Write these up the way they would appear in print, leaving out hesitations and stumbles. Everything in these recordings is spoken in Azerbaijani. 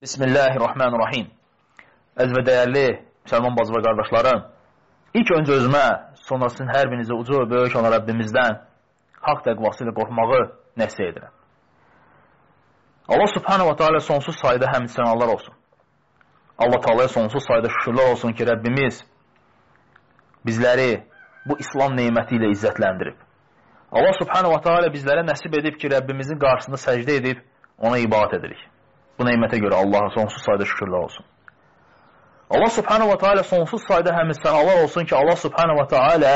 Bismillahirrahmanirrahim. Əziz və dəyərli müsəlman bacı və qardaşlarım, ilk öncə özümə, sonra sizin hər birinizə ucu və böyük olan Rəbbimizdən haqq təqvası ilə qorxmağı nəsihət edirəm. Allah subhanahu wa ta'ala sonsuz sayda həmd sənalar olsun. Allah Taala'ya sonsuz sayda şükürlər olsun ki, Rəbbimiz bizləri bu İslam neməti ilə izzətləndirib. Allah subhanahu wa ta'ala bizlərə nəsib edib ki, Rəbbimizin qarşısında səcdə edib ona ibadət edirik. Bu neymətə görə Allaha sonsuz sayda şükürlər olsun. Allah subhanahu wa ta'ala sonsuz sayda həmd sənalar olsun ki, Allah subhanahu wa ta'ala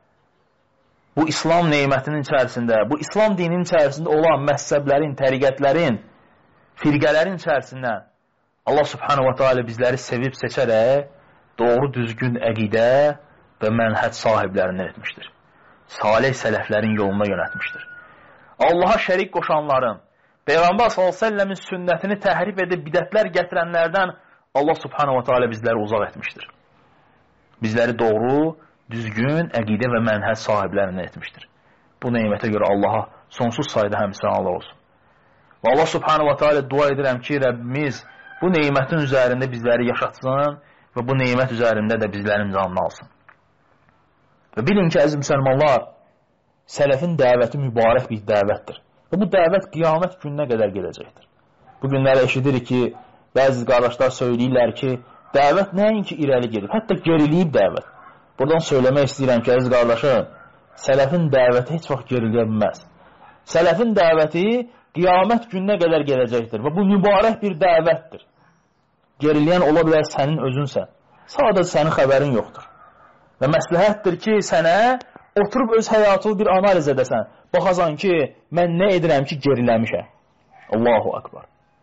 bu İslam neymətinin içərisində, bu İslam dininin içərisində olan məhzəblərin, təriqətlərin, firqələrin içərisindən Allah subhanahu wa ta'ala bizləri sevib seçərək doğru düzgün əqidə və mənhəc sahiblərindən etmişdir. Salih sələflərin yoluna yönətmişdir. Allaha şərik qoşanların, Peyğəmbər s.ə.v-in sünnətini təhrif edib bidətlər gətirənlərdən Allah subhanahu wa ta'ala bizləri uzaq etmişdir. Bizləri doğru, düzgün, əqidə və mənhəc sahiblərindən etmişdir. Bu neymətə görə Allaha sonsuz sayda həmd sənalar olsun. Və Allah subhanahu wa ta'ala dua edirəm ki, Rəbbimiz bu neymətin üzərində bizləri yaşatsın və bu neymət üzərində də bizlərin canını alsın. Və bilin ki, əziz müsəlmanlar, sələfin dəvəti mübarək bir dəvətdir. Və bu dəvət qiyamət gününə qədər gedəcəkdir. Bu günləri eşidirik ki, bəzi qardaşlar söyləyirlər ki, dəvət nəinki irəli gedib, hətta geriliyib dəvət. Buradan söyləmək istəyirəm ki, əziz qardaşım, sələfin dəvəti heç vaxt geriliyə bilməz. Sələfin dəvəti qiyamət gününə qədər gedəcəkdir və bu mübarək bir dəvətdir. Geriliyən ola bilər sənin özünsən. Sadəcə sənin xəbərin yoxdur. Və məsləhətdir ki, sənə oturub öz həyatını bir analiz edəsən. Baxasan ki, mən nə edirəm ki, geriləmişəm. Allahu Akbar.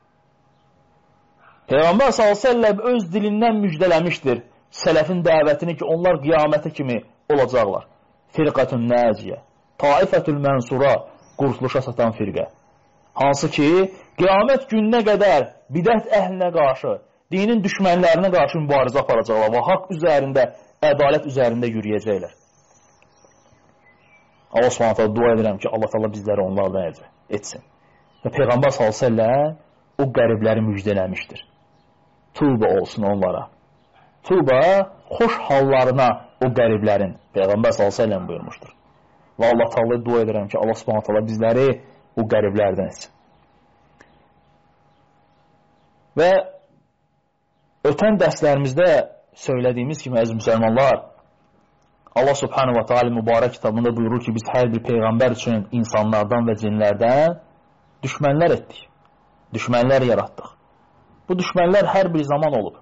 Peyğəmbər s.ə.v öz dilindən müjdələmişdir sələfin dəvətini ki, onlar qiyamətə kimi olacaqlar. Firqətun nəciyə, taifətül mənsura, qurtuluşa satan firqə. Hansı ki, qiyamət gününə qədər bidət əhlinə qarşı, dinin düşmənlərinə qarşı mübarizə aparacaqlar və haqq üzərində, ədalət üzərində yürüyəcəklər. Allah subhanahu dua edirəm ki, Allah Taala bizləri onlardan etsin. Və Peyğəmbər s.ə.v o qəribləri müjdələmişdir. Tuğba olsun onlara. Tuğba xoş hallarına o qəriblərin Peyğəmbər s.ə.v buyurmuşdur. Və Allah Taala dua edirəm ki, Allah subhanahu bizləri o qəriblərdən etsin. Və ötən dərslərimizdə söylədiyimiz kimi, əziz müsəlmanlar, Allah subhanahu wa ta'ala mübarək kitabında buyurur ki, biz hər bir peyğəmbər üçün insanlardan və cinlərdən düşmənlər etdik. Düşmənlər yaratdıq. Bu düşmənlər hər bir zaman olub.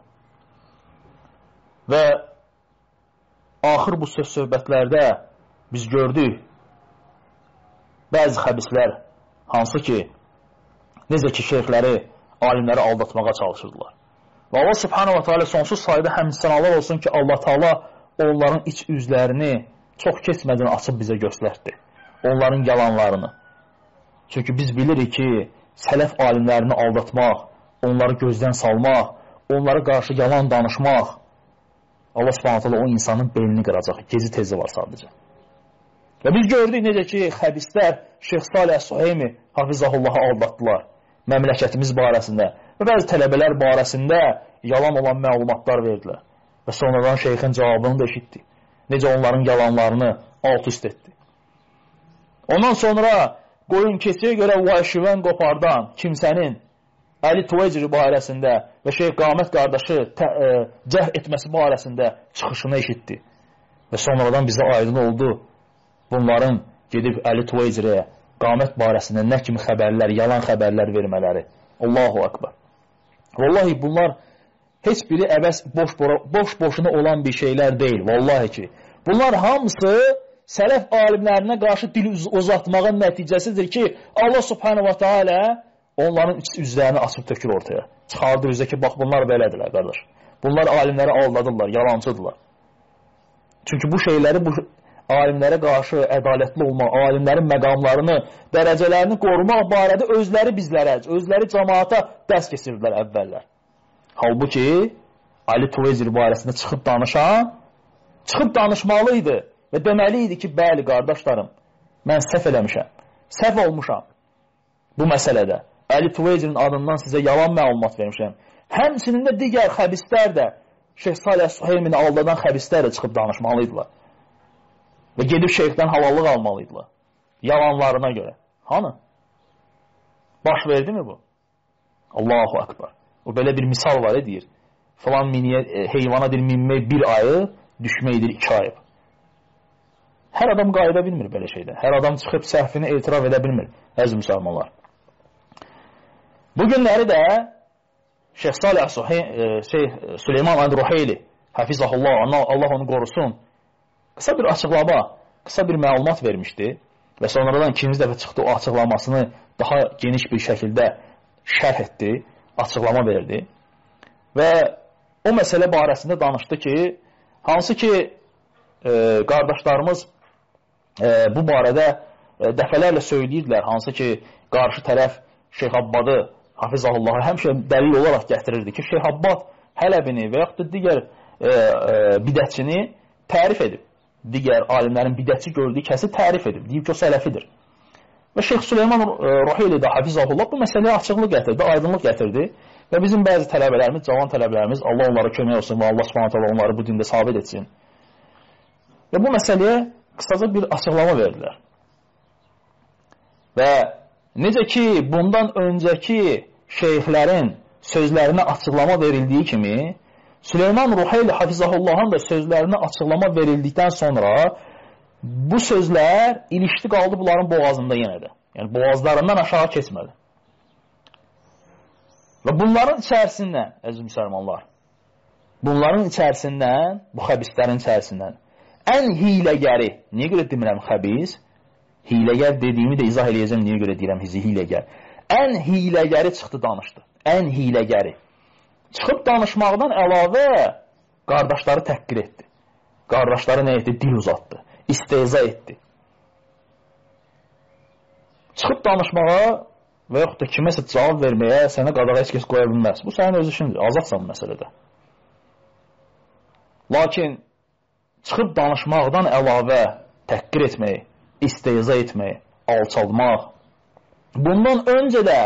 Və axır bu söz-söhbətlərdə biz gördük bəzi xəbislər, hansı ki, necə ki, şeyxləri, alimləri aldatmağa çalışırdılar. Və Allah subhanahu wa ta'ala sonsuz sayda həmd sənalar olsun ki, Allah Taala onların iç üzlərini çox keçmədən açıb bizə göstərdi. Onların yalanlarını. Çünki biz bilirik ki, sələf alimlərini aldatmaq, onları gözdən salmaq, onlara qarşı yalan danışmaq, Allah subhanahu ta'ala o insanın belini qıracaq. Gezi tezi var sadəcə. Və biz gördük necə ki, xəbislər Şeyx Salih Əs-Suheymi Hafizahullahı aldatdılar məmləkətimiz barəsində və bəzi tələbələr barəsində yalan olan məlumatlar verdilər. Və sonradan şeyxin cavabını da eşitdi. Necə onların yalanlarını alt-üst etdi. Ondan sonra qoyun keçiyə görə vay-şivən qopardan kimsənin Əli Tuveyciri barəsində və Şeyx Qamət qardaşı cəhd etməsi barəsində çıxışını eşitdi. Və sonradan bizə aydın oldu bunların gedib Əli Tuveyciriyə Qamət barəsində nə kimi xəbərlər, yalan xəbərlər vermələri. Allahu Akbar. Vallahi bunlar heç biri əbəs boş-boşuna olan bir şeylər deyil. Vallahi ki. Bunlar hamısı sələf alimlərinə qarşı dil uzatmağın nəticəsidir ki, Allah subhanahu wa ta'ala onların üzlərini açıb tökür ortaya. Çıxardır üzə ki, bax bunlar belədirlər, qardaş. Bunlar alimləri aldadırlar, yalancıdırlar. Çünki bu şeyləri, bu alimlərə qarşı ədalətli olmaq, alimlərin məqamlarını, dərəcələrini qorumaq barədə özləri bizlərə, özləri cəmaata dərs keçirdilər əvvəllər. Halbuki, Ali Tuveyciri barəsində çıxıb danışmalıydı və deməliydi ki, bəli, qardaşlarım, mən səhv eləmişəm, səhv olmuşam bu məsələdə. Əli Tuveycinin adından sizə yalan məlumat vermişəm. Həmçinin də digər xəbislər də, Şeyh Salih Suheymini aldadan xəbislər də çıxıb danışmalıydılar. Və gedib şeyhdən halallıq almalıydılar. Yalanlarına görə. Hanı? Baş verdi mi bu? Allahu Akbar. O belə bir misal var, deyir. Falan heyvana deyir, minmək bir ayı, düşməkdir 2 ayı. Hər adam qayıda bilmir belə şeydə. Hər adam çıxıb səhvini etiraf edə bilmir. Əziz müsəlmanlar. Bu günləri də Şeyh Salih Süleyman Ruheyli, Hafizahullah, Allah onu qorusun, qısa bir açıqlama, qısa bir məlumat vermişdi və sonradan ikinci dəfə çıxdı, o açıqlamasını daha geniş bir şəkildə şərh etdi, açıqlama verdi və o məsələ barəsində danışdı ki, hansı ki qardaşlarımız bu barədə dəfələrlə söyləyirdilər, hansı ki qarşı tərəf Şeyh Abbadı Hafizahullahı həmişə dəlil olaraq gətirirdi ki, Şeyh Abbad Hələbini və yaxud da digər bidətçini tərif edib. Digər alimlərin bidətçi gördüyü kəsi tərif edib. Deyib ki, o sələfidir. Və Şeyh Süleyman Ruheyli də Hafizahullah bu məsələyə açıqlıq gətirdi, aydınlıq gətirdi və bizim bəzi tələbələrimiz, cavan tələbələrimiz, Allah onlara kömək olsun və Allah Subhanahu taala onları bu dində sabit etsin. Və bu məsələyə qısaca bir açıqlama verdilər. Və necə ki, bundan öncəki şeyxlərin sözlərinə açıqlama verildiyi kimi, Süleyman Ruheyli Hafizahullahın da sözlərinə açıqlama verildikdən sonra bu sözlər ilişdi qaldı bunların boğazında yenə də. Yəni, boğazlarından aşağı keçmədi. Və bunların içərisindən, əziz müsəlmanlar, bunların içərisindən, bu xəbislərin içərisindən ən hiləgəri, niyə görə demirəm xəbis? Hiləgər dediyimi də izah eləyəcəm, niyə görə deyirəm hiləgər. Ən hiləgəri çıxdı danışdı. Ən hiləgəri. Çıxıb danışmaqdan əlavə qardaşları təhqir etdi. Qardaşları nə etdi? Dil uzatdı. İstehza etdi. Çıxıb danışmağa və yaxud da kiməsə cavab verməyə sənə qadağa heç kəs qoya bilməz. Bu sənin öz işindir. Azadsan bu məsələdə. Lakin çıxıb danışmaqdan əlavə təhqir etmək, istehza etmək, alçalmaq. Bundan öncə də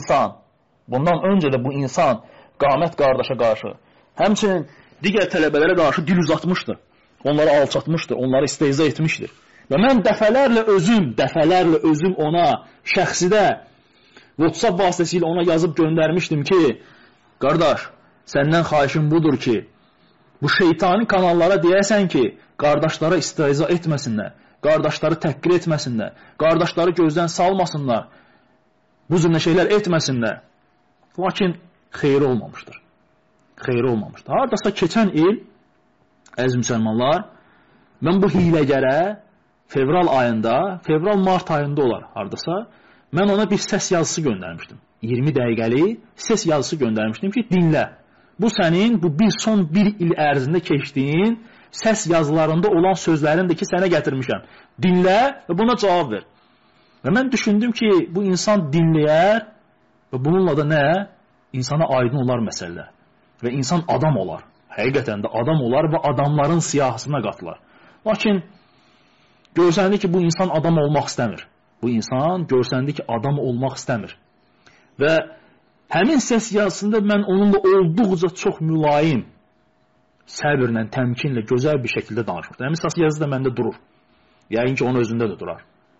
bu insan Qamət qardaşa qarşı, həmçinin digər tələbələrə qarşı dil uzatmışdır. Onları alçatmışdır, onları istehza etmişdir. Və mən dəfələrlə özüm ona şəxsidə WhatsApp vasitəsilə ona yazıb göndərmişdim ki, qardaş, səndən xahişim budur ki, bu şeytani kanallara deyəsən ki, qardaşlara istehza etməsinlər, qardaşları təhqir etməsinlər, qardaşları gözdən salmasınlar, bu cür şeylər etməsinlər. Lakin xeyri olmamışdır. Xeyri olmamışdır. Haradasa keçən il, əziz müsəlmanlar, mən bu hiləgərə fevral-mart ayında olar haradasa, mən ona bir səs yazısı göndərmişdim. 20 dəqiqəli səs yazısı göndərmişdim ki, dinlə. Bu sənin son bir il ərzində keçdiyin səs yazılarında olan sözlərindir ki, sənə gətirmişəm. Dinlə və buna cavab ver. Və mən düşündüm ki, bu insan dinləyər və bununla da nə? İnsana aydın olar məsələlər. Və insan adam olar. Həqiqətən də adam olar və adamların siyahısına qatılar. Lakin görsəndi ki, bu insan adam olmaq istəmir. Bu insan görsəndi ki, adam olmaq istəmir. Və həmin səs yazısında mən onunla olduqca çox mülayim, səbirlə, təmkinlə, gözəl bir şəkildə danışmışdım. Həmin səs yazısı da məndə durur. Yəqin ki, onun özündə də durar.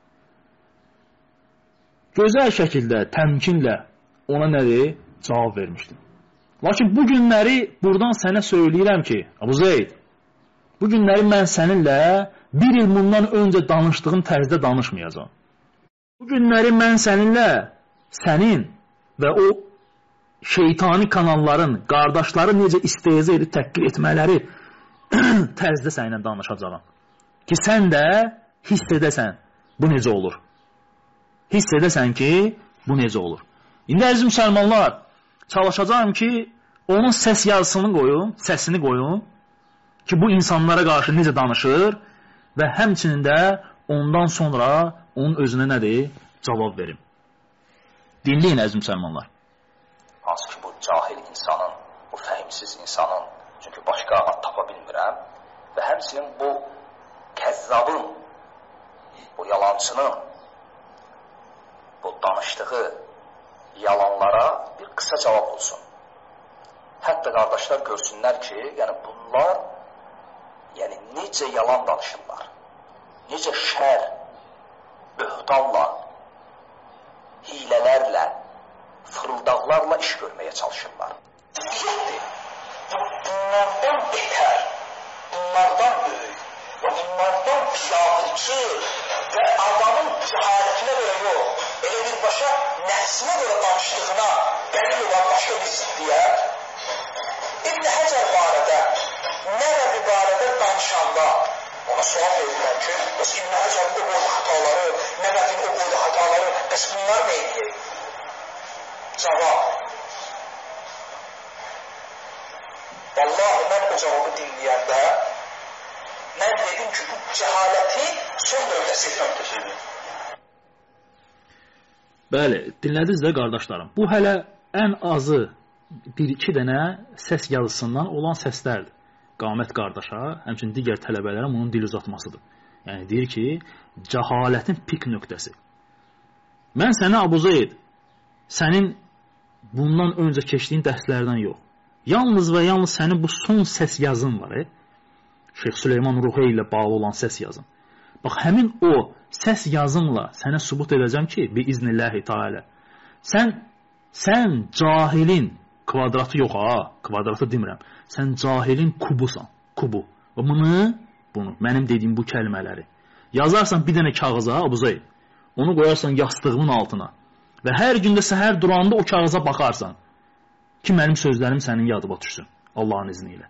Gözəl şəkildə, təmkinlə ona nədir? Cavab vermişdim. Lakin bu günləri buradan sənə söyləyirəm ki, Abu Zeyd, bu günləri mən səninlə bir il bundan öncə danışdığım tərzdə danışmayacağım. Bu günləri mən səninlə sənin və o şeytani kanalların, qardaşları necə istehza edib təhqir etmələri tərzdə səninlə danışacağım. Ki sən də hiss edəsən, bu necə olur. Hiss edəsən ki, bu necə olur. İndi əziz müsəlmanlar, çalışacağım ki, onun səs yazısını qoyun, səsini qoyun ki, bu insanlara qarşı necə danışır və həmçinin də ondan sonra onun özünə nədir? Cavab verim. Dinləyin əziz müsəlmanlar. Hansı ki, bu cahil insanın, bu fəhimsiz insanın, çünki başqa ad tapa bilmirəm və həmçinin bu kəzzabın, bu yalancının, bu danışdığı yalanlara bir qısa cavab olsun. Hətta qardaşlar görsünlər ki, yəni bunlar necə yalan danışırlar, necə şər, böhtanla, hilələrlə, fırıldaqlarla iş görməyə çalışırlar. Ciddiyyətdir. Bunlardan betər, bunlardan böyük, bunlardan kafirçi və adamın cəhalətinə görə yox, elə birbaşa nəfsinə görə danışdığına dəlil olan başqa bir ziddiyyət. İbn Həcər barədə, Nəvəvi barədə danışanda ona sual verirlər ki, bəs İbn Həcərin o boyda hataları, Nəvəvinin o boyda hataları, bəs bunlar nə edir? Cavab. Vallahi mən o cavabı dinləyəndə mən dedim ki, bu cəhaləti son dövrəsi nöqtəsidir. Bəli, dinlədiniz də qardaşlarım. Bu hələ ən azı bir-iki dənə səs yazısından olan səslərdir. Qamət qardaşa, həmçinin digər tələbələrin onun dil uzatmasıdır. Yəni deyir ki, cəhalətin pik nöqtəsi. Mən səni Abu Zeyd, sənin bundan öncə keçdiyin dərslərdən yox. Yalnız və yalnız sənin bu son səs yazın var. Şeyx Süleyman Ruhey ilə bağlı olan səs yazın. Bax, həmin o səs yazınla sənə sübut edəcəm ki, biiznilləhi teala, sən cahilin kvadratı yox ha, kvadratı demirəm. Sən cahilin kubusan, kubu. Və bunu, mənim dediyim bu kəlmələri yazarsan bir dənə kağıza, Abu Zeyd, onu qoyarsan yastığının altına və hər gündə səhər duranda o kağıza baxarsan ki, mənim sözlərim sənin yadıma düşsün, Allahın izni ilə.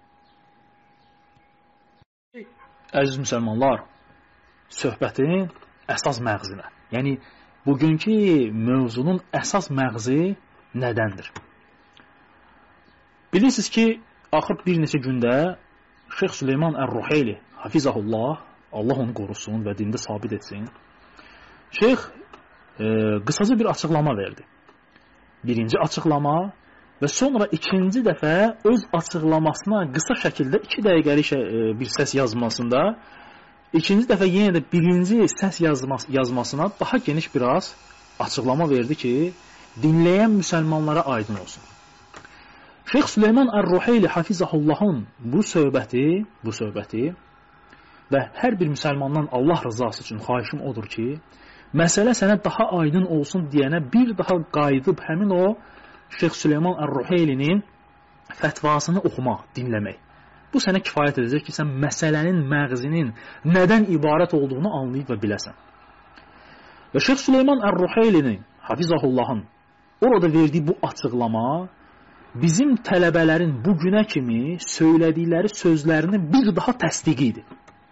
Əziz müsəlmanlar, söhbətin əsas məğzinə, yəni bugünkü mövzunun əsas məğzi nədəndir? Bilirsiniz ki, axır bir neçə gündə Şeyx Süleyman Ər-Ruheyli, hafizahullah, Allah onu qorusun və dində sabit etsin, Şeyx qısaca bir açıqlama verdi. Birinci açıqlama və sonra ikinci dəfə öz açıqlamasına qısa şəkildə 2 dəqiqəlik bir səs yazmasında ikinci dəfə yenə də birinci səs yazmasına daha geniş biraz açıqlama verdi ki, dinləyən müsəlmanlara aydın olsun. Şeyx Süleyman Ər-Ruheyli hafizahullahın bu söhbəti və hər bir müsəlmandan Allah rızası üçün xahişim odur ki, məsələ sənə daha aydın olsun deyənə bir daha qayıdıb həmin o Şeyx Süleyman Ər-Ruheylinin fətvasını oxumaq, dinləmək. Bu sənə kifayət edəcək ki, sən məsələnin məğzinin nədən ibarət olduğunu anlayıb və biləsən. Və Şeyx Süleyman Ər-Ruheylinin, hafizahullahın, orada verdiyi bu açıqlama bizim tələbələrin bugünə kimi söylədikləri sözlərinin bir daha təsdiqi idi.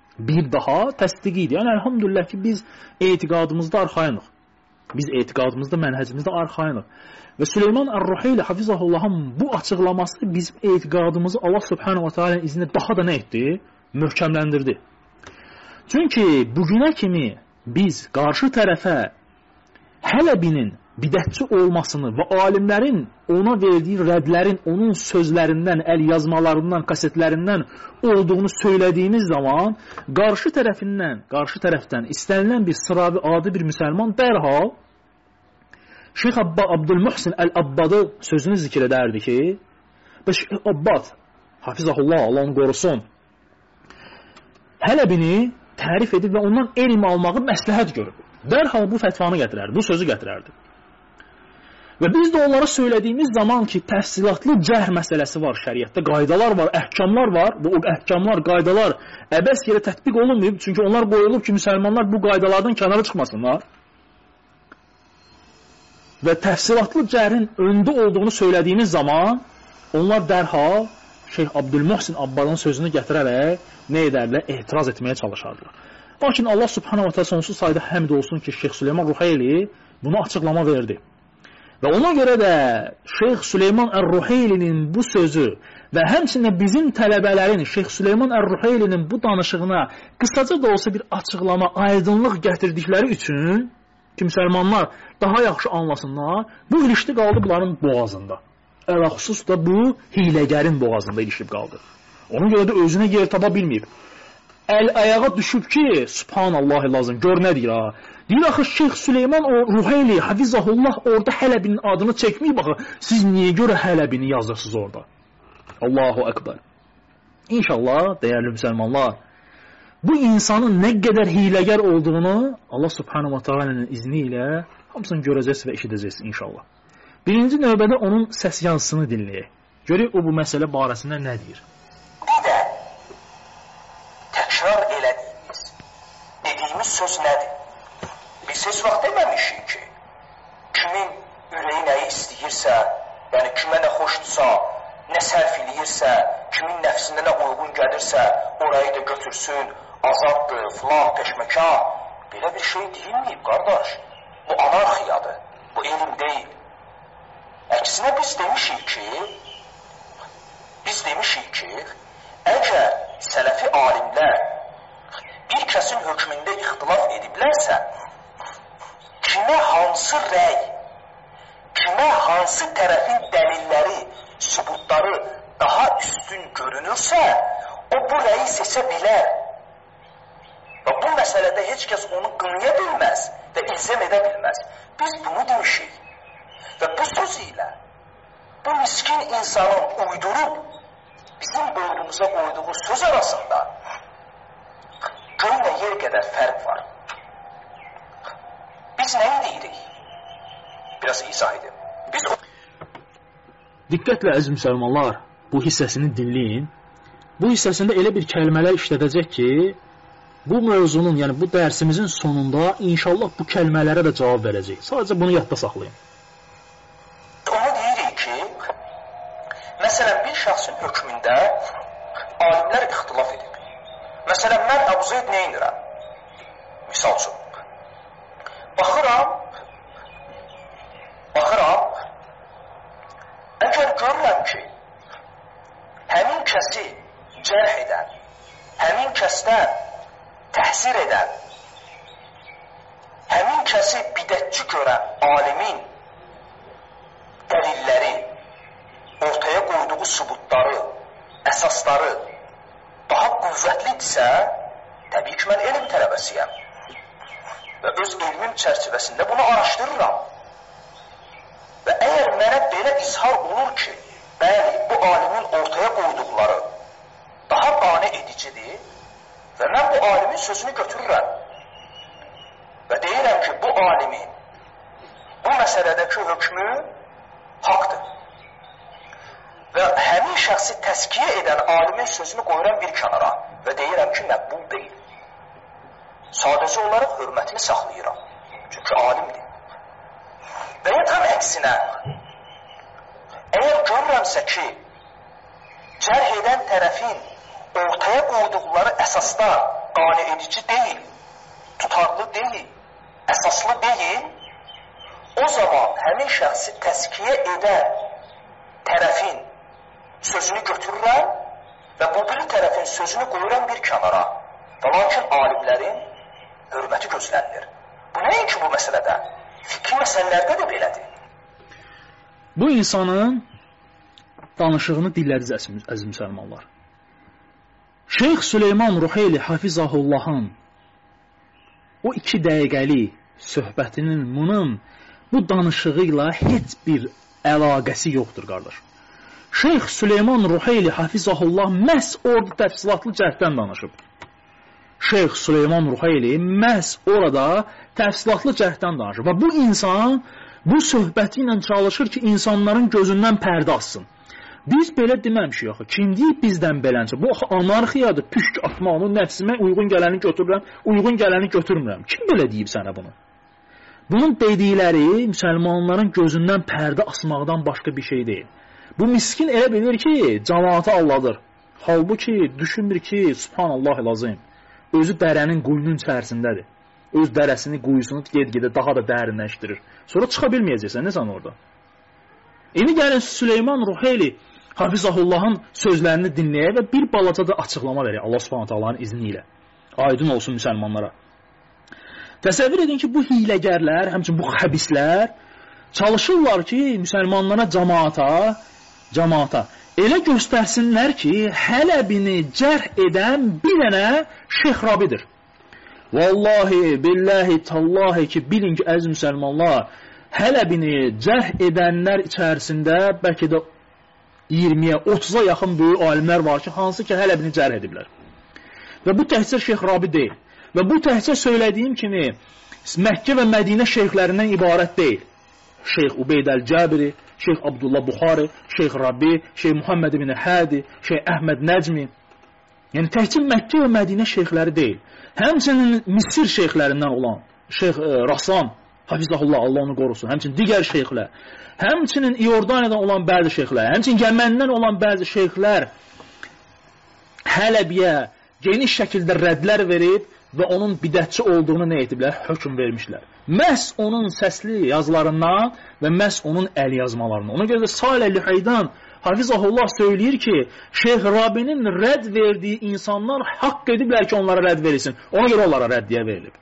Yəni, elhamdülillah ki, biz etiqadımızda arxayınıq. Biz etiqadımızda, mənhəcimizdə arxayınıq. Və Süleyman Ər-Ruheyli hafizahullahın bu açıqlaması bizim etiqadımızı Allah subhanahu wa ta'ala izni daha da nə etdi? Möhkəmləndirdi. Çünki bugünə kimi biz qarşı tərəfə Hələbinin bidətçi olmasını və alimlərin ona verdiyi rədlərin onun sözlərindən, əl yazmalarından, kasetlərindən olduğunu söylədiyimiz zaman qarşı tərəfdən istənilən bir sıravi adi bir müsəlman dərhal Şeyx Abdülmuhsin Əl-Abbadı sözünü zikr edərdi ki, Şeyx Abbad, hafizahullah, Allah onu qorusun, Hələbini tərif edib və ondan elm almağı məsləhət görüb. Dərhal bu fətvanı gətirərdi, bu sözü gətirərdi. Və biz də onlara söylədiyimiz zaman ki, təfsilatlı cəhr məsələsi var şəriətdə, qaydalar var, əhkamlar var, bu əhkamlar, qaydalar əbəs yerə tətbiq olunmayıb, çünki onlar qoyulub ki, müsəlmanlar bu qaydalardan kənara çıxmasınlar. Və təfsilatlı cəhrin öndə olduğunu söylədiyimiz zaman onlar dərhal Şeyx Abdülmuhsin Abbadın sözünü gətirərək nə edərlər? Etiraz etməyə çalışardılar. Lakin Allah subhanahu wa ta'ala sonsuz sayda həmd olsun ki, Şeyx Süleyman Ruheyli bunu açıqlama verdi. Və ona görə də Şeyx Süleyman Ər-Ruheylinin bu sözü və həmçinin bizim tələbələrin Şeyx Süleyman Ər-Ruheylinin bu danışığına qısaca da olsa bir açıqlama, aydınlıq gətirdikləri üçün ki, müsəlmanlar daha yaxşı anlasınlar, bu ilişdi qaldı bunların boğazında. Ələxüsus da bu hiləgərin boğazında ilişib qaldı. Ona görə də özünə yer tapa bilməyib. əl-ayağa düşüb ki, subhanallah lazım, gör nə deyir ha. Deyir, axı Şeyx Süleyman o Ruheyli, Hafizahullah orada Hələbinin adını çəkməyib, axı, siz niyə görə Hələbini yazırsınız orada? Allahu Ekber. İnşallah, dəyərli müsəlmanlar, bu insanın nə qədər hiləgər olduğunu Allah subhanahu wa ta'ala'nın izni ilə hamısını görəcəksiniz və eşidəcəksiniz inşallah. Birinci növbədə onun səs yazısını dinləyək. Görək o bu məsələ barəsində nə deyir? Bir də təkrar dediyimiz söz nədir? Biz heç vaxt deməmişik ki, kimin ürəyi nəyi istəyirsə, yəni kimə nə xoşdursa, nə sərf eləyirsə, kimin nəfsində nə uyğun gəlirsə, orayı da götürsün, azaddır, filan, peşməkar. Belə bir şey deyilməyib, qardaş. Bu anarxiyadır, bu elm deyil. Əksinə biz demişik ki, əgər sələfi alimlər bir kəsin hökmündə ixtilaf ediblərsə, kimə hansı rəy, kimə hansı tərəfin dəlilləri, sübutları daha üstün görünürsə, o bu rəyi seçə bilər. Və bu məsələdə heç kəs onu qınaya bilməz və ilzam edə bilməz. Biz bunu demişik. Və bu söz ilə bu miskin insanın uydurub bizim boynumuza qoyduğu söz arasında göylə yer qədər fərq var. Biz nə deyirik? Biraz izah edin. Diqqətlə əziz müsəlmanlar, bu hissəsini dinləyin. Bu hissəsində elə bir kəlmələr işlədəcək ki, bu mövzunun, yəni bu dərsimizin sonunda inşallah bu kəlmələrə də cavab verəcək. Sadəcə bunu yadda saxlayın. Onu deyirik ki, məsələn, bir şəxsin hökmündə alimlər ixtilaf edib. Məsələn, mən Əbu Zeyd nə edirəm? Misal üçün, baxıram, əgər görürəm ki, həmin kəsi cərh edən, həmin kəsdən təhsir edən, həmin kəsi bidətçi görən alimin dəlilləri, ortaya qoyduğu sübutları, əsasları daha qüvvətlidirsə, təbii ki, mən elm tələbəsiyəm və öz elmim çərçivəsində bunu araşdırıram. Və əgər mənə belə izhar olur ki, bəli, bu alimin ortaya qoyduqları daha qane edicidir və mən bu alimin sözünü götürürəm və deyirəm ki, bu alimin bu məsələdəki hökmü haqdır və həmin şəxsi təskiyə edən alimin sözünü qoyuram bir kənara və deyirəm ki, məqbul deyil. Sadəcə olaraq hörmətini saxlayıram, çünki alimdir. Və ya tam əksinə, əgər görürəmsə ki, cərh edən tərəfin ortaya qoyduqları əsaslar qane edici deyil, tutarlı deyil, əsaslı deyil, o zaman həmin şəxsi təskiyə edən tərəfin sözünü götürürəm və bu bir tərəfin sözünü qoyuram bir kənara. Və lakin alimlərin hörməti gözlənilir. Bu nəinki bu məsələdə? Fikri məsələlərdə də belədir. Bu insanın danışığını dinlədiniz əziz müsəlmanlar. Şeyx Süleyman Ruheyli Hafizahullahın o 2 dəqiqəlik söhbətinin bunun bu danışığı ilə heç bir əlaqəsi yoxdur, qardaş. Şeyx Süleyman Ruheyli Hafizahullah məhz orada təfsilatlı cəhddən danışıb. Şeyx Süleyman Ruheyli məhz orada təfsilatlı cəhddən danışıb. Və bu insan bu söhbəti ilə çalışır ki, insanların gözündən pərdə assın. Biz belə deməmişik axı. Kim deyib bizdən beləncə? Bu anarxiyadır, püşk atmaq, onu nəfsimə uyğun gələni götürürəm, uyğun gələni götürmürəm. Kim belə deyib sənə bunu? Bunun dedikləri müsəlmanların gözündən pərdə asmaqdan başqa bir şey deyil. Bu miskin elə bilir ki, cəmaatı alladır. Halbuki düşünmür ki, subhanallah lazım, özü dərənin quyunun içərisindədir. Öz dərəsini, quyusunu ged-gedə daha da dərinləşdirir. Sonra çıxa bilməyəcəksən, nəsən orada? İndi gəlin Süleyman Ruheyli Hafizahullahın sözlərini dinləyək və bir balaca da açıqlama verək Allah Subhanahu taalanın izni ilə. Aydın olsun müsəlmanlara. Təsəvvür edin ki, bu hiləgərlər, həmçinin bu xəbislər çalışırlar ki, müsəlmanlara, cəmaata elə göstərsinlər ki, Hələbini cərh edən bir dənə Şeyx Rabidir. Vallahi, billahi, tallahi ki, bilin ki, əziz müsəlmanlar, Hələbini cərh edənlər içərisində bəlkə də 20-yə, 30-a yaxın böyük alimlər var ki, hansı ki, Hələbini cərh ediblər. Və bu təhcə Şeyx Rabi deyil. Və bu təhcə söylədiyim kimi, Məkkə və Mədinə şeyxlərindən ibarət deyil. Şeyx Ubeyd Əl-Cəbiri, Şeyx Abdullah Buxari, Şeyx Rabi, Şeyx Muhammed ibn Hədi, Şeyx Əhməd Nəcmi. Yəni, təhcə Məkkə və Mədinə şeyxləri deyil. Həmçinin Misir şeyxlərindən olan Şeyx Rasan, Hafizahullah, Allah onu qorusun, həmçinin digər şeyxlər, həmçinin İordaniyadan olan bəzi şeyxlər, həmçinin Yəməndən olan bəzi şeyxlər Hələbiyə geniş şəkildə rədlər verib və onun bidətçi olduğunu nə ediblər? Hökm vermişlər. Məhz onun səsli yazılarından və məhz onun əl yazmalarından. Ona görə də Salih Lüheydan Hafizahullah söyləyir ki, Şeyx Rabinin rədd verdiyi insanlar haqq ediblər ki, onlara rədd verilsin. Ona görə onlara rəddiyə verilib.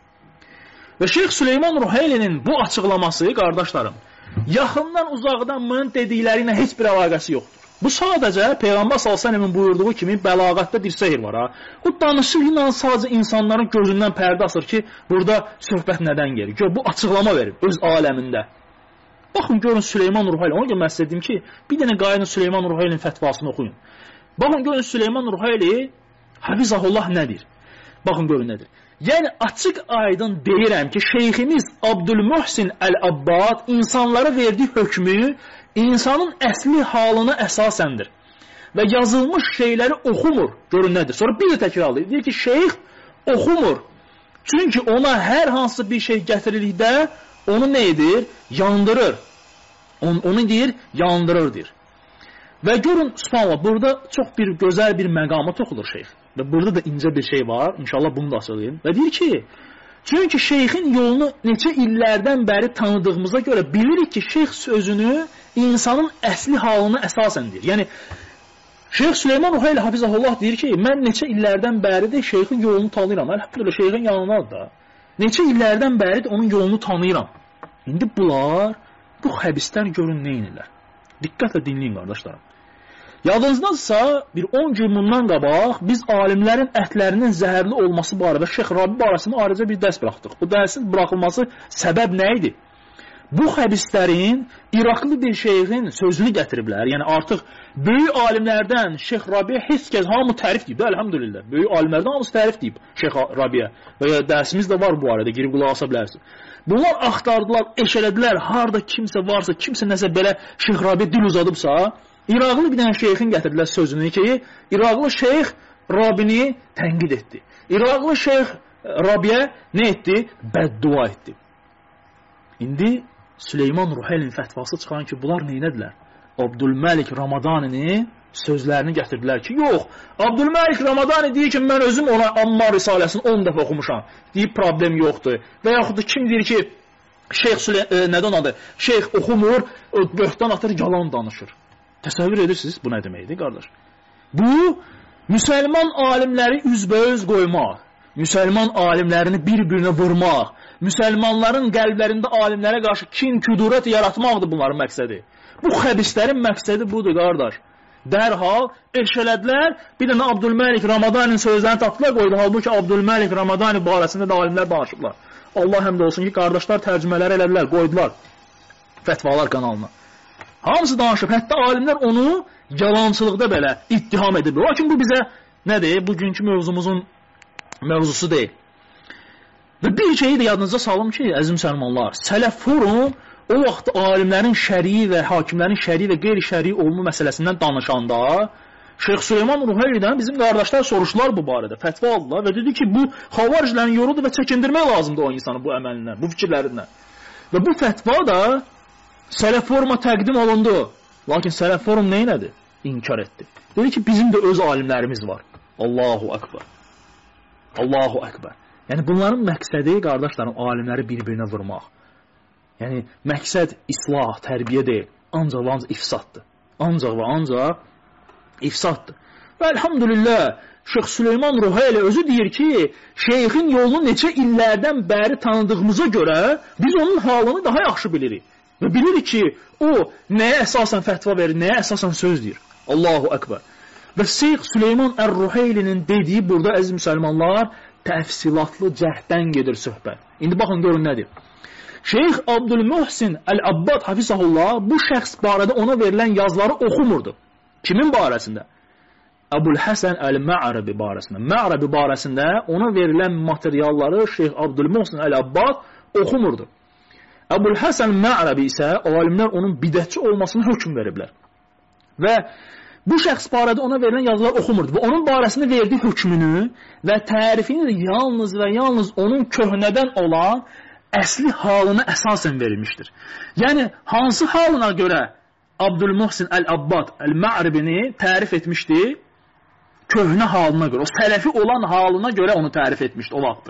Və Şeyx Süleyman Ruheylinin bu açıqlaması, qardaşlarım, yaxından uzaqdan bunun dedikləri ilə heç bir əlaqəsi yoxdur. Bu sadəcə Peyğəmbər s.ə.v-in buyurduğu kimi bəlağətdə bir sehir var. Ha? Bu danışıqla sadəcə insanların gözündən pərdə asır ki, burada söhbət nədən gelir? Gör, bu açıqlama verir öz aləmində. Baxın, görün Süleyman Ruheyli. Ona görə mən sizə dedim ki, bir dənə qayının Süleyman Ruheylinin fətvasını oxuyun. Baxın, görün Süleyman Ruheyli Hafizahullah nədir? Baxın, görün nədir? Yəni, açıq aydın deyirəm ki, şeyximiz Abdülmuhsin Əl-Abbad insanlara verdiyi hökmü insanın əsli halına əsasəndir. Və yazılmış şeyləri oxumur. Görün nədir? Sonra bir də təkrarlayır. Deyir ki, şeyx oxumur. Çünki ona hər hansı bir şey gətirildikdə onu nə edir? Yandırır. Onu deyir, yandırır deyir. Və görün, subhanallah, burada çox bir gözəl bir məqama toxulur şeyx. Və burada da incə bir şey var. İnşallah bunu da açıqlayayım. Və deyir ki, çünki şeyxin yolunu neçə illərdən bəri tanıdığımıza görə bilirik ki, şeyx sözünü insanın əsli halına əsasən deyir. Yəni, Şeyx Süleyman Ruheyli Hafizahullah deyir ki, mən neçə illərdən bəridir şeyxin yolunu tanıyıram. Əlhamdülillah, şeyxin yanınadır da. Neçə illərdən bəridir onun yolunu tanıyıram. İndi bunlar, bu xəbislər görün neynirlər. Diqqətlə dinləyin, qardaşlarım. Yadınızdadırsa, bir 10 gün bundan qabaq biz alimlərin ətlərinin zəhərli olması barədə Şeyx Rabi barəsində ayrıca bir dərs buraxdıq. Bu dərsin buraxılması səbəb nə idi? Bu xəbislərin İraqlı bir şeyxin sözünü gətiriblər. Yəni artıq böyük alimlərdən Şeyx Rabiyə heç kəs hamı tərif deyib. Əlhamdülillah. Böyük alimlərdən hamısı tərif deyib Şeyx Rabiyə. Və dərsimiz də var bu arada, girib qulaq asa bilərsiniz. Bunlar axtardılar, eşələdilər, harda kimsə varsa, kimsə nəsə belə Şeyx Rabiyə dil uzadıbsa, İraqlı bir dənə şeyxin gətirdilər sözünü ki, İraqlı şeyx Rabini tənqid etdi. İraqlı şeyx Rabiyə nə etdi? Bəddua etdi. İndi Süleyman Ruheylinin fətvası çıxan ki, bunlar neynədilər? Abdülməlik Ramadaninin sözlərini gətirdilər ki, yox, Abdülməlik Ramadani deyir ki, mən özüm ona Ammar Risaləsini 10 dəfə oxumuşam. Deyib, problem yoxdur. Və yaxud da kim deyir ki, nədən adı? Şeyx oxumur, böhtan atır, yalan danışır. Təsəvvür edirsiniz, bu nə deməkdir, qardaş? Bu, müsəlman alimləri üzbəüz qoymaq, müsəlman alimlərini bir-birinə vurmaq, müsəlmanların qəlblərində alimlərə qarşı kin, küdurət yaratmaqdır bunların məqsədi. Bu xəbislərin məqsədi budur, qardaş. Dərhal eşələdilər, bir dənə Abdülməlik Ramadanin sözlərini tapdılar, qoydu. Halbuki Abdülməlik Ramadani barəsində də alimlər danışıblar. Allah həmd olsun ki, qardaşlar tərcümələri elədilər, qoydular fətvalar kanalına. Hamısı danışıb, hətta alimlər onu yalançılıqda belə ittiham edib. Lakin bu bizə nədir? Bugünkü mövzumuzun mövzusu deyil. Və bir şeyi də yadınıza salım ki, əziz müsəlmanlar, Sələf Forum o vaxt alimlərin şərii və hakimlərin şərii və qeyri-şərii olma məsələsindən danışanda Şeyx Süleyman Ruheylidən bizim qardaşlar soruşdular bu barədə, fətva aldılar və dedi ki, bu xavaricilərin yoludur və çəkindirmək lazımdır o insanı bu əməlindən, bu fikirlərindən. Və bu fətva da Sələf Foruma təqdim olundu. Lakin Sələf Forum neynədir? İnkar etdi. Dedi ki, bizim də öz alimlərimiz var. Allahu Akbar. Allahu Akbar. Yəni, bunların məqsədi, qardaşlarım, alimləri bir-birinə vurmaq. Yəni, məqsəd islah, tərbiyə deyil. Ancaq və ancaq ifsaddır. Ancaq və ancaq ifsaddır. Və əlhamdülillah, Şeyx Süleyman Ruheyli özü deyir ki, şeyxin yolunu neçə illərdən bəri tanıdığımıza görə biz onun halını daha yaxşı bilirik. Və bilirik ki, o nəyə əsasən fətva verir, nəyə əsasən söz deyir. Allahu Ekber. Və Şeyx Süleyman Ər-Ruheylinin dediyi burada əziz müsəlmanlar təfsilatlı cəhddən gedir söhbət. İndi baxın görün nədir. Şeyx Abdülmuhsin Əl-Abbad Hafizahullah bu şəxs barədə ona verilən yazıları oxumurdu. Kimin barəsində? Əbul-Həsən Əl-Mə'rabi barəsində. Mə'rabi barəsində ona verilən materialları Şeyx Abdülmuhsin Əl-Abbad oxumurdu. Əbul-Həsən Mə'rabi isə alimlər onun bidətçi olmasını hökm veriblər. Və bu şəxs barədə ona verilən yazılar oxumurdu. Və onun barəsində verdiyi hökmünü və tərifini yalnız və yalnız onun köhnədən olan əsli halına əsasən verilmişdir. Yəni, hansı halına görə Abdülmuhsin Əl-Abbad Əl-Mə'ribini tərif etmişdi? Köhnə halına görə, o sələfi olan halına görə onu tərif etmişdi o vaxtı.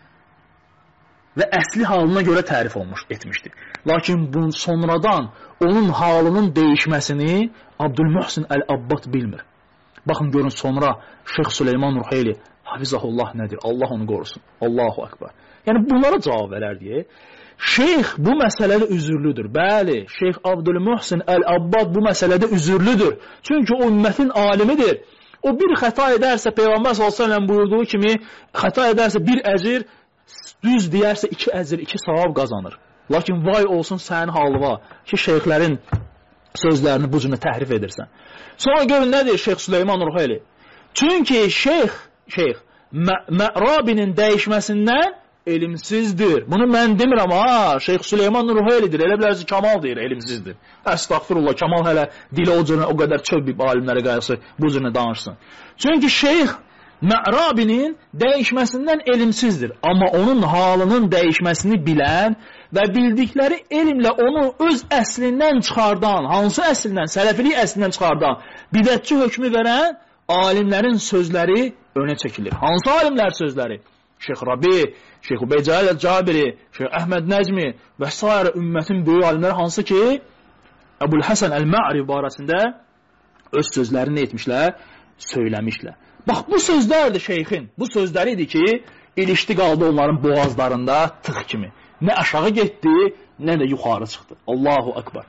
Və əsli halına görə tərif etmişdi. Lakin bunun sonradan onun halının dəyişməsini Abdülmuhsin Əl-Abbad bilmir. Baxın, görün sonra Şeyx Süleyman Ruheyli Hafizahullah nədir? Allah onu qorusun. Allahu Ekber. Yəni, bunlara cavab verər deyə. Şeyx bu məsələdə üzürlüdür. Bəli, Şeyx Abdülmuhsin Əl-Abbad bu məsələdə üzürlüdür. Çünki o ümmətin alimidir. O bir xəta edərsə, Peyğəmbər s.ə.v buyurduğu kimi, xəta edərsə bir əcir, düz deyərsə 2 əcir, 2 savab qazanır. Lakin vay olsun sənin halva ki, şeyxlərin sözlərini bu cürlə təhrif edirsən. Sonra görün nədir Şeyx Süleyman Ruheyli? Çünki şeyx Mə'rabinin dəyişməsindən elimsizdir. Bunu mən demirəm, Şeyx Süleyman Ruheylidir. Elə bilərsə Kamal deyir, elimsizdir. Əstəğfirullah, Kamal hələ dili o cürlə o qədər çöl bir alimlərə qayısı bu cürlə danışsın. Çünki şeyx Mə'rabinin dəyişməsindən elimsizdir. Amma onun halının dəyişməsini bilən və bildikləri elmlə onu öz əslindən çıxardan, hansı əslindən, sələfilik əslindən çıxardan, bidətçi hökmü verən alimlərin sözləri önə çəkilir. Hansı alimlər sözləri? Şeyx Rabi, Şeyx Ubeycəl Cabiri, Şeyx Əhməd Nəcmi və s. ümmətin böyük alimləri hansı ki, Əbul-Həsən Əl-Mə'ri barəsində öz sözlərini etmişlər, söyləmişlər. Bax, bu sözlərdir şeyxin. Bu sözləridir ki, ilişdi qaldı onların boğazlarında tıx kimi. Nə aşağı getdi, nə də yuxarı çıxdı. Allahu Ekber.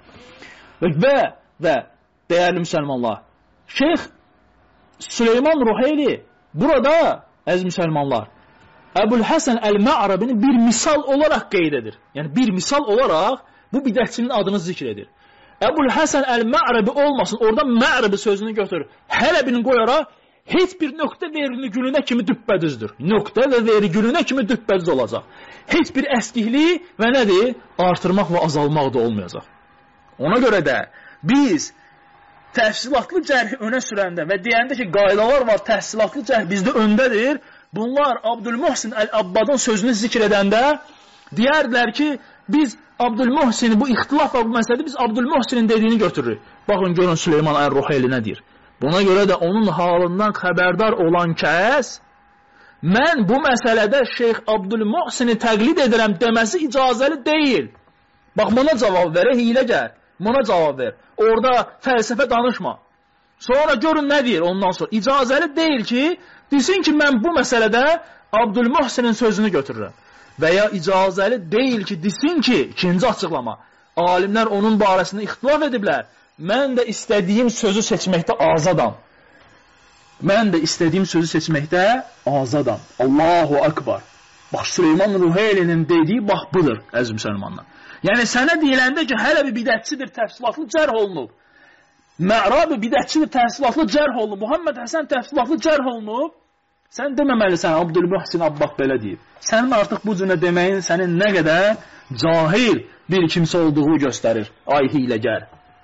Və dəyərli müsəlmanlar, Şeyx Süleyman Ruheyli burada, əziz müsəlmanlar, Əbul-Həsən Əl-Mə'rabini bir misal olaraq qeyd edir. Yəni, bir misal olaraq bu bidətçinin adını zikr edir. Əbul-Həsən Əl-Mə'rabi olmasın, orada Mə'rabi sözünü götürür. Hələbini qoyaraq, heç bir nöqtə vergülünə kimi düppədüzdür. Nöqtə və vergülünə kimi düppədüz olacaq. Heç bir əskiklik və nədir? Artırmaq və azalmaq da olmayacaq. Ona görə də biz təfsilatlı cərhi önə sürəndə və deyəndə ki, qaydalar var, təfsilatlı cərh bizdə öndədir. Bunlar Abdülmuhsin Əl-Abbadın sözünü zikr edəndə deyərdilər ki, biz Abdülmuhsini, bu ixtilaf və bu məsələdə biz Abdülmuhsinin dediyini götürürük. Baxın, görün Süleyman Ər-Ruheyli nə deyir? Buna görə də onun halından xəbərdar olan kəs, mən bu məsələdə Şeyx Abdülmuhsini təqlid edirəm deməsi icazəli deyil. Bax, buna cavab ver, hiləgər. Buna cavab ver. Orada fəlsəfə danışma. Sonra görün nə deyir ondan sonra. İcazəli deyil ki, desin ki, mən bu məsələdə Abdülmuhsinin sözünü götürürəm. Və ya icazəli deyil ki, desin ki, ikinci açıqlama, alimlər onun barəsində ixtilaf ediblər. Mən də istədiyim sözü seçməkdə azadam. Mən də istədiyim sözü seçməkdə azadam. Allahu Ekber. Bax, Süleyman Ruheylinin dediyi bax budur, əziz müsəlmanlar. Yəni, sənə deyiləndə ki, hələ bir bidətçidir, təfsilatlı cərh olunub. Mə'rabi bidətçidir, təfsilatlı cərh olunub. Muhammed Həsən təfsilatlı cərh olunub. Sən deməməlisən, Abdülmuhsin Abbad belə deyib. Sənin artıq bu cürə deməyin sənin nə qədər cahil bir kimsə olduğu göstərir. Ay hiləgər.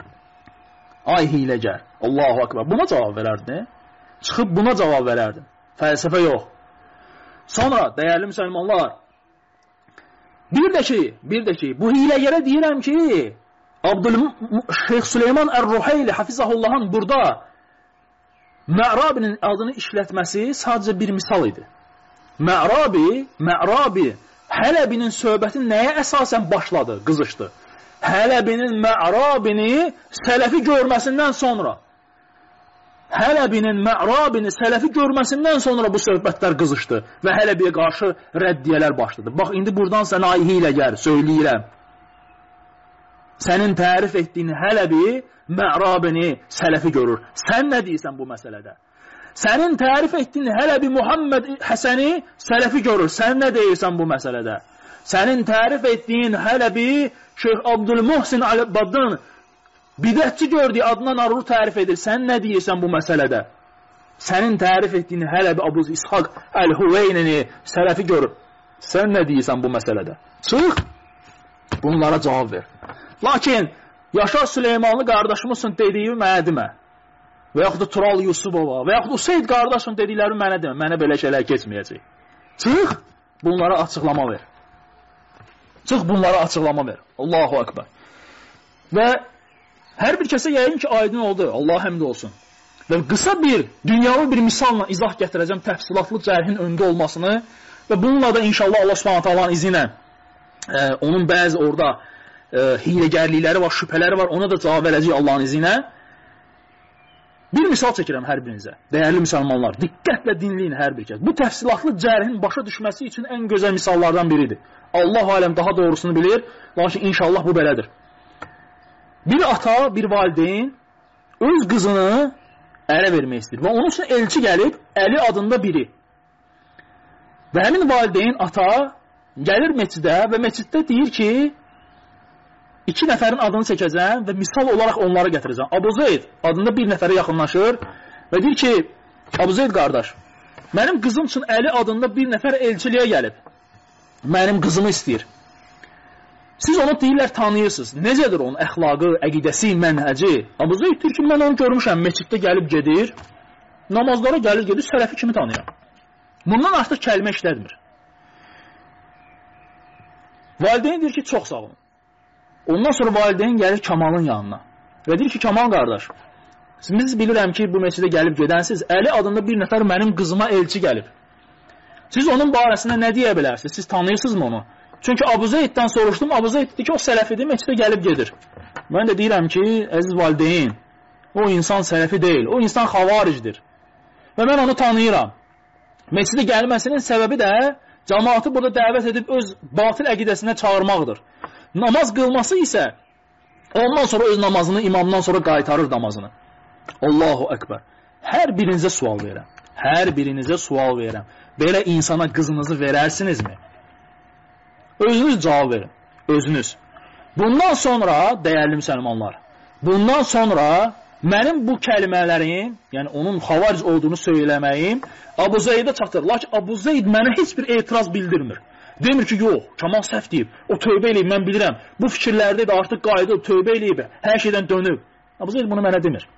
Ay hiləgər. Allahu Ekber. Buna cavab verərdin. Çıxıb buna cavab verərdin. Fəlsəfə yox. Sonra, dəyərli müsəlmanlar, bir də ki, bu hiləgərə deyirəm ki, Şeyx Süleyman Ər-Ruheyli Hafizahullahın burada Mə'rabinin adını işlətməsi sadəcə bir misal idi. Mə'rabi Hələbinin söhbəti nəyə əsasən başladı, qızışdı? Hələbinin Mə'rabini sələfi görməsindən sonra bu söhbətlər qızışdı və Hələbiyə qarşı rəddiyələr başladı. Bax, indi buradan sənə ay hiləgər söyləyirəm. Sənin tərif etdiyin Hələbi Mə'rabini sələfi görür. Sən nə deyirsən bu məsələdə? Sənin tərif etdiyin Hələbi Muhammed Həsəni sələfi görür. Sən nə deyirsən bu məsələdə? Sənin tərif etdiyin Hələbi Şeyx Abdülmuhsin Əl-Badın bidətçi gördüyü adına naruru tərif edir. Sən nə deyirsən bu məsələdə? Sənin tərif etdiyin Hələbi Abu İshaq Əl-Huveynini sələfi görür. Sən nə deyirsən bu məsələdə? Çıx, bunlara cavab ver. Lakin Yaşar Süleymanlı qardaşımızın dediyi mənə demə. Və yaxud da Tural Yusubova və yaxud da Useyd qardaşın dedikləri mənə demə. Mənə belə şeylər keçməyəcək. Çıx, bunlara açıqlama ver. Çıx, bunlara açıqlama ver. Allahu Akbar. Və hər bir kəsə yəqin ki, aydın oldu. Allah həmd olsun. Və qısa bir, dünyavi bir misalla izah gətirəcəm təfsilatlı cərhin öndə olmasını və bununla da inşallah Allah Subhanahu taalanın izni ilə onun bəzi orada hiləgərlikləri var, şübhələri var, ona da cavab verəcək Allahın izni ilə. Bir misal çəkirəm hər birinizə. Dəyərli müsəlmanlar, diqqətlə dinləyin hər bir kəs. Bu təfsilatlı cərhin başa düşməsi üçün ən gözəl misallardan biridir. Allah aləm daha doğrusunu bilir, lakin inşallah bu belədir. Bir ata, bir valideyn öz qızını ərə vermək istəyir və onun üçün elçi gəlib, Əli adında biri. Və həmin valideyn ata gəlir meçidə və meçiddə deyir ki, 2 nəfərin adını çəkəcəm və misal olaraq onları gətirəcəm. Abu Zeyd adında bir nəfərə yaxınlaşır və deyir ki, Abu Zeyd qardaş, mənim qızım üçün Əli adında bir nəfər elçiliyə gəlib. Mənim qızımı istəyir. Siz onu deyirlər, tanıyırsınız. Necədir onun əxlaqı, əqidəsi, mənhəci? Abu Zeyd deyir ki, mən onu görmüşəm, meçiddə gəlib gedir, namazlara gəlir, gedir, sələfi kimi tanıyır. Bundan artıq kəlmə işlətmir. Valideyn deyir ki, çox sağ olun. Ondan sonra valideyn gəlir Kamalın yanına və deyir ki, Kamal qardaş, siz bilirəm ki, bu meçidə gəlib gedənsiz, Əli adında bir nəfər mənim qızıma elçi gəlib. Siz onun barəsində nə deyə bilərsiniz? Siz tanıyırsınızmı onu? Çünki Abu Zeyddən soruşdum, Abu Zeyd dedi ki, o sələfidir, meçidə gəlib gedir. Mən də deyirəm ki, əziz valideyn, o insan sələfi deyil, o insan xavaricdir. Və mən onu tanıyıram. Meçidə gəlməsinin səbəbi də cəmaatı burada dəvət edib öz batil əqidəsinə çağırmaqdır. Namaz qılması isə ondan sonra öz namazını imamdan sonra qaytarır namazını. Allahu Ekber. Hər birinizə sual verirəm. Hər birinizə sual verirəm. Belə insana qızınızı verərsinizmi? Özünüz cavab verin. Özünüz. Bundan sonra, dəyərli müsəlmanlar, bundan sonra mənim bu kəlmələrim, yəni onun xavaric olduğunu söyləməyim Abu Zeydə çatır. Lakin Abu Zeyd mənə heç bir etiraz bildirmir. Demir ki, yox, Kamal səhv deyib, o tövbə eləyib, mən bilirəm. Bu fikirlərdə də artıq qayıdıb, tövbə eləyib, hər şeydən dönüb. Abu Zeyd bunu mənə demir.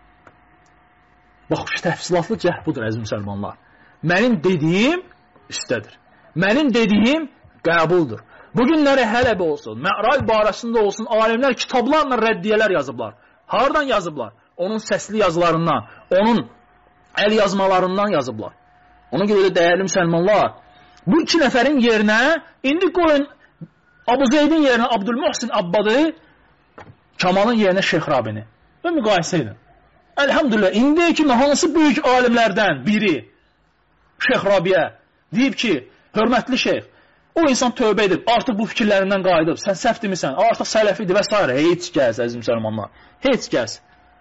Bax, şu təfsilatlı cəhd budur, əziz müsəlmanlar. Mənim dediyim üstədir. Mənim dediyim qəbuldur. Bugünləri Hələbi olsun, Mə'raj barəsində olsun, alimlər kitablarla rəddiyələr yazıblar. Hardan yazıblar? Onun səsli yazılarından, onun əl yazmalarından yazıblar. Ona görə dəyərli müsəlmanlar, bu 2 nəfərin yerinə, indi qoyun Abu Zeydin yerinə Abdülmuhsin Abbadı, Kamalın yerinə Şeyx Rabini və müqayisə edin. Elhamdülillah, indi kimi hansı böyük alimlərdən biri Şeyx Rabiyə deyib ki, hörmətli şeyx, o insan tövbə edib, artıq bu fikirlərindən qayıdıb, sən səhv demisən, artıq sələfidir və s. Heç kəs, əziz müsəlmanlar, heç kəs.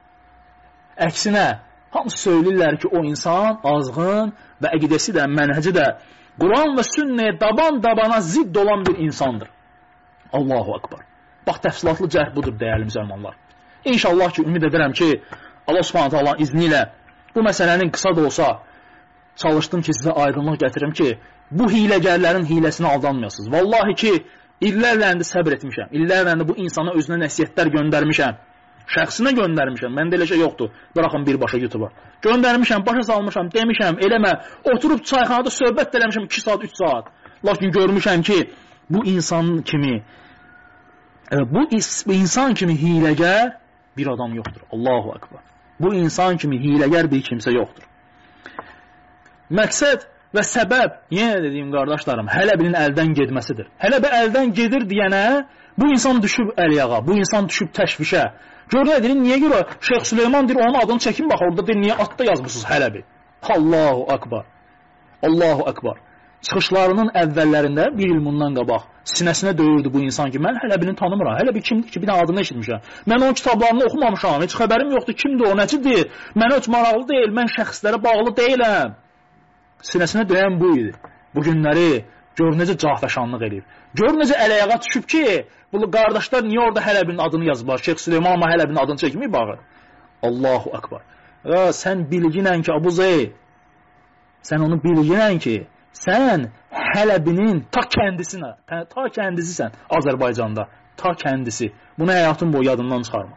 Əksinə, hamısı söyləyirlər ki, o insan azğın və əqidəsi də, mənhəci də Quran və sünnəyə daban-dabana zidd olan bir insandır. Allahu Akbar. Bax, təfsilatlı cəhd budur, dəyərli müsəlmanlar. İnşallah ki, ümid edirəm ki, Allah Subhanahu taalanın izni ilə bu məsələnin qısa da olsa çalışdım ki, sizə aydınlıq gətirim ki, bu hiləgərlərin hiləsinə aldanmayasınız. Vallahi ki, illərlə də səbr etmişəm. İllərlə də bu insana özünə nəsiyyətlər göndərmişəm. Şəxsinə göndərmişəm. Məndə elə şey yoxdur. Bıraxın birbaşa YouTube-a. Göndərmişəm, başa salmışam, demişəm, eləmə. Oturub çayxanada söhbət də eləmişəm 2 saat, 3 saat. Lakin görmüşəm ki, bu insan kimi hiləgər bir adam yoxdur. Allahu Akbar. Bu insan kimi hiləgər bir kimsə yoxdur. Məqsəd və səbəb, yenə dediyim qardaşlarım, Hələbinin əldən getməsidir. Hələbi əldən gedir deyənə, bu insan düşüb əliyağa, bu insan düşüb təşvişə. Görün edin, niyə görə? Şeyx Süleyman deyir, onun adını çəkin, bax, orada deyir, niyə adda yazmışsınız Hələbi? Allahu Akbar. Allahu Akbar. çıxışlarının əvvəllərində bir il bundan qabaq sinəsinə döyürdü bu insan ki, mən hələ birini tanımıram, hələ bir kimdir ki, bir dənə adını eşitmişəm. Mən onun kitablarını oxumamışam, heç xəbərim yoxdur, kimdir o, necidir, mənə heç maraqlı deyil, mən şəxslərə bağlı deyiləm. Sinəsinə döyən bu idi. Bu günləri gör necə cahfəşanlıq eləyib. Gör necə əl-ayağa düşüb ki, bu qardaşlar niyə orada hələ birinin adını yazıblar, Şeyx Süleyman amma hələ birinin adını çəkməyib bağı. Allahu Akbar. Sən bilginən ki, Abu Zeyd, sən onu bilginən ki, sən Hələbinin ta kəndisisən Azərbaycanda, ta kəndisi. Bunu həyatın boyu yadından çıxarma.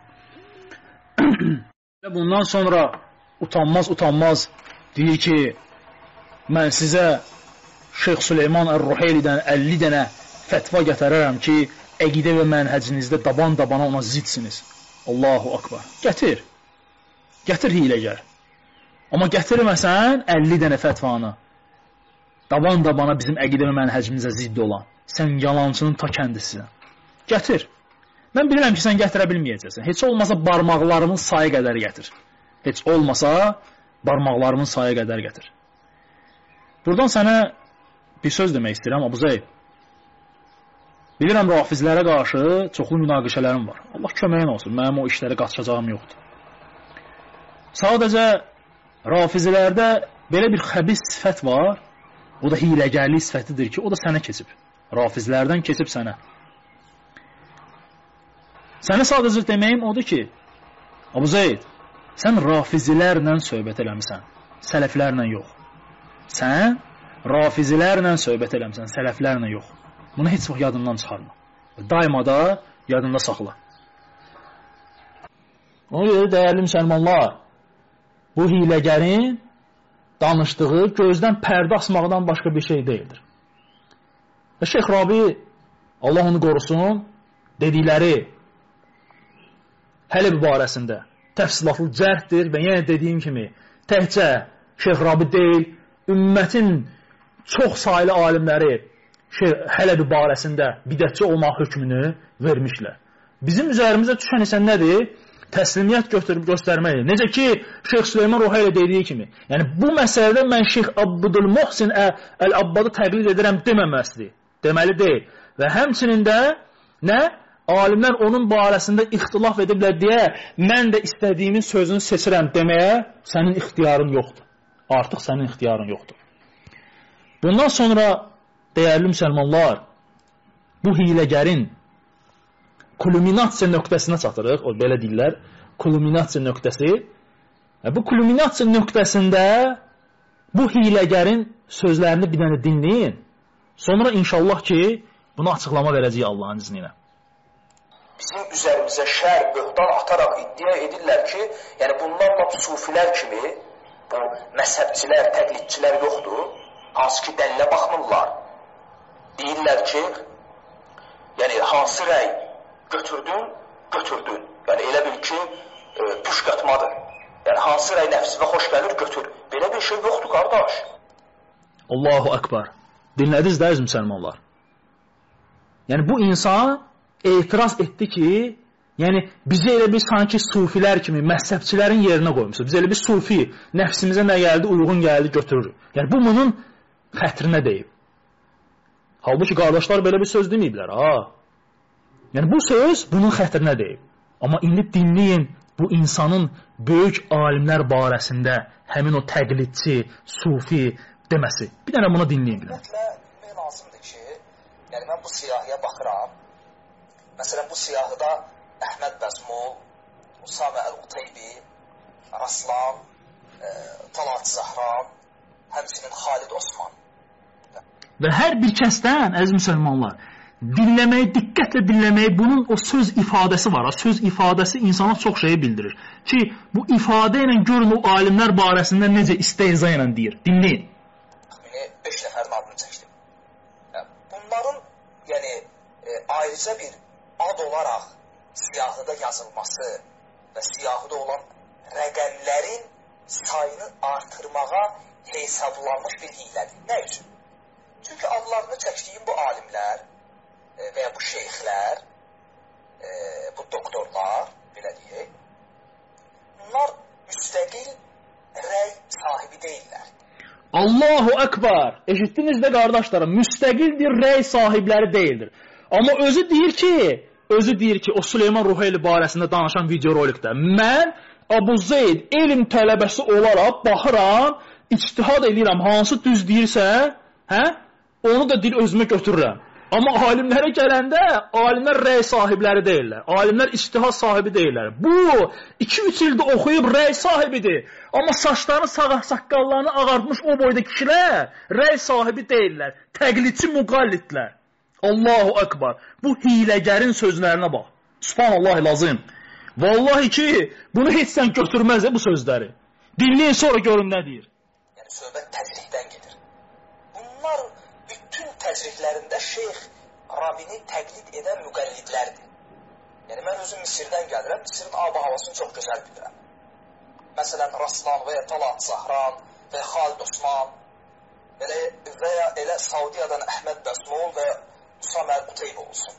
Bundan sonra utanmaz deyir ki, mən sizə Şeyx Süleyman Ər-Ruheylidən 50 dənə fətva gətirərəm ki, əqidə və mənhəcinizdə daban-dabana ona zidsiniz. Allahu Akbar. Gətir hiləgər. Amma gətirməsən 50 dənə fətvanı, daban-dabana bizim əqidə və mənhəcimizə zidd olan, sən yalancının ta kəndisisən. Gətir. Mən bilirəm ki, sən gətirə bilməyəcəksən. Heç olmasa barmaqlarımın sayı qədər gətir. Heç olmasa barmaqlarımın sayı qədər gətir. Buradan sənə bir söz demək istəyirəm, Abu Zeyd. Bilirəm, rafizlərə qarşı çoxlu münaqişələrim var. Allah köməyin olsun, mənim o işləri qaçacağım yoxdur. Sadəcə rafizilərdə belə bir xəbis sifət var, o da hiləgərlik sifətidir ki, o da sənə keçib. Rafizlərdən keçib sənə. Sənə sadəcə deməyim odur ki, Abu Zeyd, sən rafizilərlə söhbət eləmişsən, sələflərlə yox. Sən rafizilərlə söhbət eləmişsən, sələflərlə yox. Bunu heç vaxt yadından çıxarma. Daima da yadında saxla. Ona görə dəyərli müsəlmanlar, bu hiləgərin danışdığı gözdən pərdə asmaqdan başqa bir şey deyildir. Və Şeyx Rabi, Allah onu qorusun, dedikləri Hələb barəsində təfsilatlı cəhddir və yenə dediyim kimi, təkcə Şeyx Rabi deyil, ümmətin çox saylı alimləri Hələb barəsində bidətçi olmaq hökmünü vermişlər. Bizim üzərimizə düşən isə nədir? Təslimiyyət göstərməkdir. Necə ki, Şeyx Süleyman Ruheyli dediyi kimi. Yəni, bu məsələdə mən Şeyx Abdülmuhsin Əl-Abbadı təqlid edirəm deməməzdir. Deməli deyil. Və həmçinin də nə? Alimlər onun barəsində ixtilaf ediblər deyə mən də istədiyimin sözünü seçirəm deməyə sənin ixtiyarın yoxdur. Artıq sənin ixtiyarın yoxdur. Bundan sonra, dəyərli müsəlmanlar, bu hiləgərin kulminasiya nöqtəsinə çatırıq, o belə deyirlər, kulminasiya nöqtəsi. Bu kulminasiya nöqtəsində bu hiləgərin sözlərini bir dənə dinləyin. Sonra inşallah ki, bunu açıqlama verəcəyik Allahın izni ilə. Bizim üzərimizə şər, böhtan ataraq iddia edirlər ki, yəni bunlarla sufilər kimi bu məzhəbçilər, təqlidçilər yoxdur, hansı ki dəlilə baxmırlar. Deyirlər ki, yəni hansı rəy götürdün. Yəni elə bil ki, puş qatmadır. Yəni hansı rəy nəfsinə xoş gəlir, götür. Belə bir şey yoxdur, qardaş. Allahu Akbar. Dinlədiniz də, əziz müsəlmanlar. Yəni bu insan etiraz etdi ki, yəni bizi elə bir sanki sufilər kimi, məzhəbçilərin yerinə qoymuşuz. Biz elə bir sufi, nəfsimizə nə gəldi, uyğun gəldi, götürürük. Yəni bu bunun xətrinə deyib. Halbuki qardaşlar belə bir söz deməyiblər, ha. Yəni bu söz bunun xətrinə deyib. Amma indi dinləyin bu insanın böyük alimlər barəsində həmin o təqlidçi, sufi deməsi. Bir dənə bunu dinləyin. Bilmək lazımdır ki, yəni mən bu siyahıya baxıram. Məsələn, bu siyahıda Əhməd Bəzmul, Usame Əl-Qutaybi, Raslan, Talat Zəhran, həmçinin Xalid Osman. Və hər bir kəsdən, əziz müsəlmanlar, dinləməyi, diqqətlə dinləməyi, bunun o söz ifadəsi var. Söz ifadəsi insana çox şeyi bildirir. Ki, bu ifadə ilə görün o alimlər barəsində necə istehza ilə deyir. Dinləyin. Təxmini 5 nəfərin adını çəkdim. Bunların, yəni, ayrıca bir ad olaraq siyahıda yazılması və siyahıda olan rəqəmlərin sayını artırmağa hesablanmış bir hiylədir. Nə üçün? Çünki adlarını çəkdiyim bu alimlər və ya bu şeyxlər, bu doktorlar, belə deyək, bunlar müstəqil rəy sahibi deyirlər. Allahu Ekber. Eşitdiniz də qardaşlarım, müstəqil bir rəy sahibləri deyildir. Amma özü deyir ki, o Süleyman Ruheyli barəsində danışan videorolikdə mən Abu Zeyd elm tələbəsi olaraq baxıram, ictihad edirəm, hansı düz deyirsə, onu da dil özümə götürürəm. Amma alimlərə gələndə, alimlər rəy sahibləri deyirlər. Alimlər ictihad sahibi deyirlər. Bu, 2-3 ildə oxuyub rəy sahibidir. Amma saçlarını, saqqallarını ağartmış o boyda kişilər rəy sahibi deyirlər. Təqlidçi müqallidlər. Allahu Ekber. Bu hiləgərin sözlərinə bax. Subhanallah lazım. Vallahi ki, bunu heç sən götürməz bu sözləri. Dinləyin sonra görün nə deyir. Yəni, söhbət təcrihdən gedir. Bunlar bütün təcrihlərində Şeyx Rabini təqlid edən müqəllidlərdir. Yəni, mən özüm Misirdən gəlirəm, Misirin ab-ı havasını çox gözəl bilirəm. Məsələn, Raslan və ya Talat Zahran və ya Xalid Osman və ya elə Saudiyadan Əhməd Bəsmol və Usam Əl-Quteyb olsun.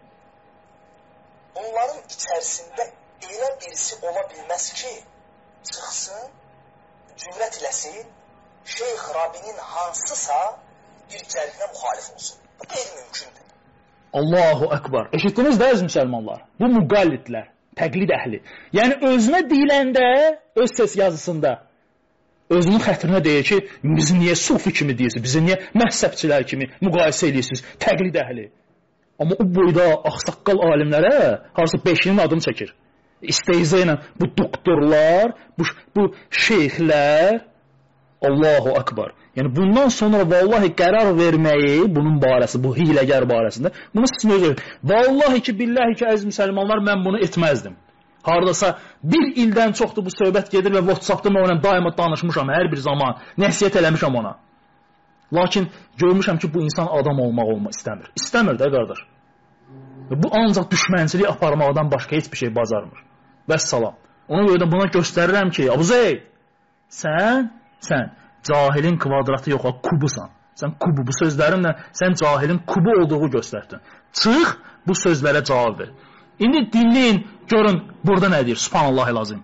Onların içərisində elə birisi ola bilməz ki, çıxsın, cürət eləsin, Şeyx Rabinin hansısa bir cərhinə müxalif olsun. Bu qeyri-mümkündür. Allahu Ekber. Eşitdiniz də əziz müsəlmanlar? Bu müqallidlər, təqlid əhli. Yəni özünə deyiləndə, öz ses yazısında özünün xətrinə deyir ki, bizi niyə sufi kimi deyirsiniz, bizi niyə məhzəbçilər kimi müqayisə edirsiniz, təqlid əhli. Amma o boyda ağsaqqal alimlərə harasa 5-nin adını çəkir. İsteyizə ilə bu doktorlar, bu şeyxlər, Allahu Ekber. Yəni bundan sonra vallahi qərar verməyi bunun barəsi, bu hiləgər barəsində, bunu sizin özünüz. Vallahi ki, billahi ki, əziz müsəlmanlar, mən bunu etməzdim. Haradasa bir ildən çoxdur bu söhbət gedir və WhatsApp-da mən ona daima danışmışam, hər bir zaman, nəsiyyət eləmişəm ona. Lakin görmüşəm ki, bu insan adam olmaq istəmir. İstəmir də, qardaş. Bu ancaq düşmənçilik aparmaqdan başqa heç bir şey bacarmır. Vəssalam. Ona görə də buna göstərirəm ki, Abu Zeyd, sən cahilin kvadratı yox, kubusan. Sən kubu, bu sözlərinlə sən cahilin kubu olduğu göstərdin. Çıx, bu sözlərə cavab ver. İndi dinləyin, görün, burada nə deyir? Subhanallah lazım.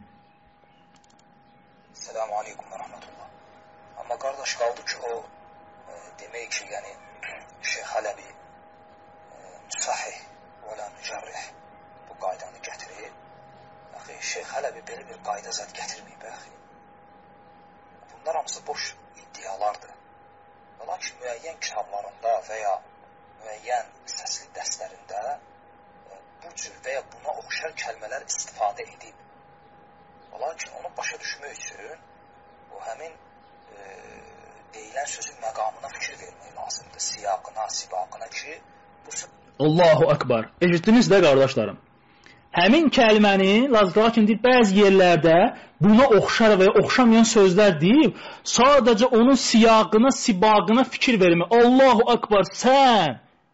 Selamun aleyküm və rəhmətullah. Amma qardaş qaldı ki, o demək ki, yəni Şeyx Hələbi müsahih və lə mücərrih bu qaydanı gətirir. Axı, Şeyx Hələbi belə bir qayda zət gətirməyib, axı. Bunlar hamısı boş iddialardır. Lakin müəyyən kitablarında və ya müəyyən səsli dərslərində bu cür və ya buna oxşar kəlmələr istifadə edib. Lakin onu başa düşmək üçün o həmin deyilən sözün məqamına fikir vermək lazımdır. Siyaqına, sibaqına ki, bu söz... Allahu Ekber. Eşitdiniz də qardaşlarım. Həmin kəlməni, lakin deyib, bəzi yerlərdə buna oxşar və oxşamayan sözlər deyib, sadəcə onun siyaqına, sibaqına fikir vermək. Allahu Ekber, sən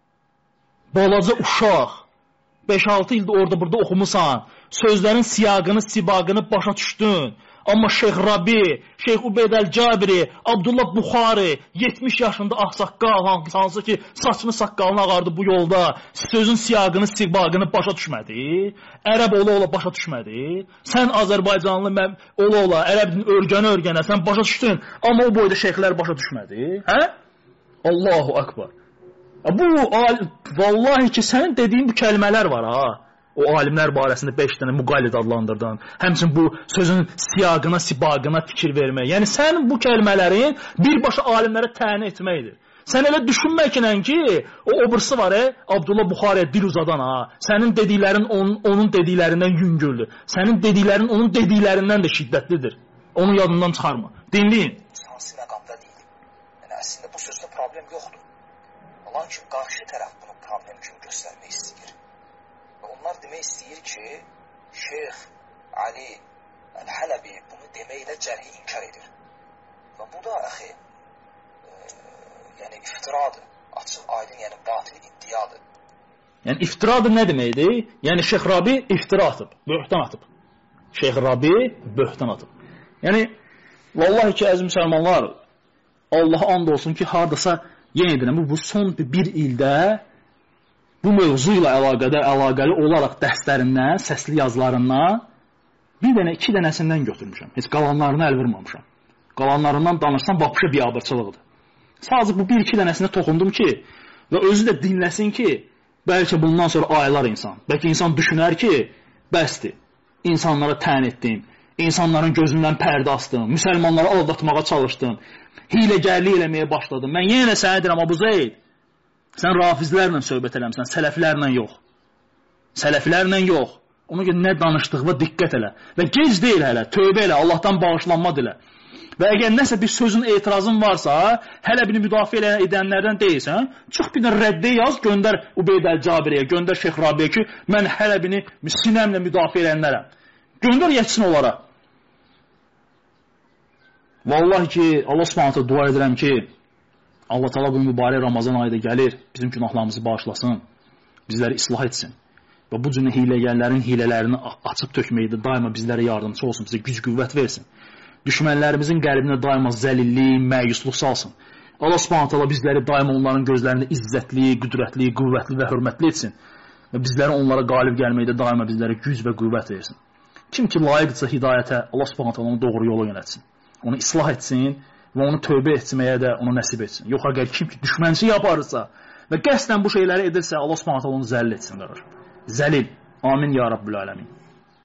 balaca uşaq, 5-6 ildə orada-burada oxumusan, sözlərin siyaqını, sibaqını başa düşdün. Amma Şeyx Rabi, Şeyx Ubeyd Əl-Cabiri, Abdullah Buxari, 70 yaşında ağsaqqal, hansı ki saçını saqqalını ağardı bu yolda, sözün siyaqını, sibaqını başa düşmədi. Ərəb ola-ola başa düşmədi. Sən Azərbaycanlı ola-ola, ərəb dilini örgənə-örgənə, sən başa düşdün, amma o boyda şeyxlər başa düşmədi. Hə? Allahu Ekber. Bu, vallahi ki, sənin dediyin bu kəlmələr var, ha. O alimlər barəsində 5 dənə müqallid adlandırdın. Həmçinin bu sözün siyaqına, sibaqına fikir vermək. Yəni, sən bu kəlmələrin birbaşa alimlərə təyin etməkdir. Sən elə düşünməklə ki, o obrisi var, Abdullah Buxariyə dil uzadan, ha. Sənin dediklərin onun dediklərindən yüngüldür. Sənin dediklərin onun dediklərindən də şiddətlidir. Onu yadından çıxarma. Dinləyin. Sansi məqamda deyil. Yəni, əslində bu sözdə problem yoxdur. Lakin qarşı tərəf bunu problem kimi göstərmək istəyir. Onlar demək istəyir ki, Şeyx Ali Əl-Hələbi bunu deməklə cərhi inkar edir. Və bu da, əxi, yəni iftiradır. Açıq, aydın, yəni batil iddiadır. Yəni iftiradır nə deməkdir? Yəni Şeyx Rabi iftira atıb, böhtan atıb. Şeyx Rabi böhtan atıb. Yəni, vallahi ki, əziz müsəlmanlar, Allaha and olsun ki, haradasa, yenə edirəm, bu son bir ildə bu mövzu ilə əlaqəli olaraq dərslərindən, səsli yazılarından bir dənə, 2 dənəsindən götürmüşəm. Heç qalanlarını əl vurmamışam. qalanlarından danışsam vapşa biabırçılıqdır. Sadəcə bu 1-2 dənəsində toxundum ki, və özü də dinləsin ki, bəlkə bundan sonra aylar insan. Bəlkə insan düşünər ki, bəsdir. İnsanlara tən etdim, insanların gözündən pərdə astım, müsəlmanları aldatmağa çalışdım, hiləgərlik eləməyə başladım. Mən yenə sənə deyirəm, Abu Zeyd, sən rafizlərlə söhbət eləmsən, sələflərlə yox. Sələflərlə yox. Ona görə nə danışdığına diqqət elə. Və gec deyil hələ, tövbə elə, Allahdan bağışlanma dilə. Və əgər nəsə bir sözün etirazın varsa, hələ birini müdafiə edənlərdən deyilsən, çıx bir də rəddə yaz, göndər Ubeyd əl-Cabiriyə, göndər Şeyx Rabiyə ki, mən hələ birini sinəmlə müdafiə edənlərəm. Göndər yetsin onlara. Vallahi ki, Allah Subhanahu dua edirəm ki, Allah Taala bu mübarək Ramazan ayında gəlir, bizim günahlarımızı bağışlasın, bizləri islah etsin. Və bu cür hiləgərlərin hilələrini açıb tökməkdə daima bizlərə yardımcı olsun, bizə güc qüvvət versin. Düşmənlərimizin qəlbinə daima zəlillik, məyusluq salsın. Allah Subhanahu taala bizləri daima onların gözlərində izzətli, qüdrətli, qüvvətli və hörmətli etsin. Və bizləri onlara qalib gəlməkdə daima bizlərə güc və qüvvət versin. Kim ki layiqdirsə hidayətə, Allah Subhanahu taala onu doğru yola yönətsin. Onu islah etsin və onu tövbə etməyə də onu nəsib etsin. Yox əgər kim ki düşmənçi yaparsa və qəsdən bu şeyləri edirsə, Allah Subhanahu taala onu zəlil etsin qardaş. Zəlil. Amin ya Rabbül aləmin.